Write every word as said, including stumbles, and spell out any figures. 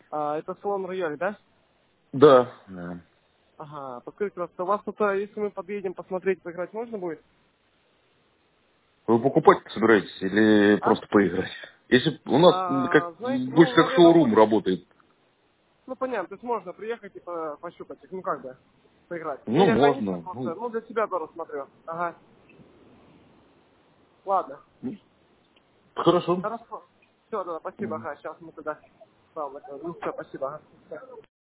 А, это салон Рояль, да? Да. Да. Ага, подскажите, просто у вас тут, а, если мы подъедем посмотреть, поиграть можно будет? Вы покупать собираетесь или А? просто поиграть? Если у нас м, как А, знаете, больше ну, как наверное, шоурум лучше. работает. Ну, понятно, то есть можно приехать и по- пощупать их, ну как бы, поиграть. Ну, Ну, я ограничен можно. просто, Ну, ну, для себя тоже смотрю. Ага, ладно. хорошо. Хорошо. Все, да, спасибо, ага, сейчас мы туда. Ну, все, спасибо, ага. Всё.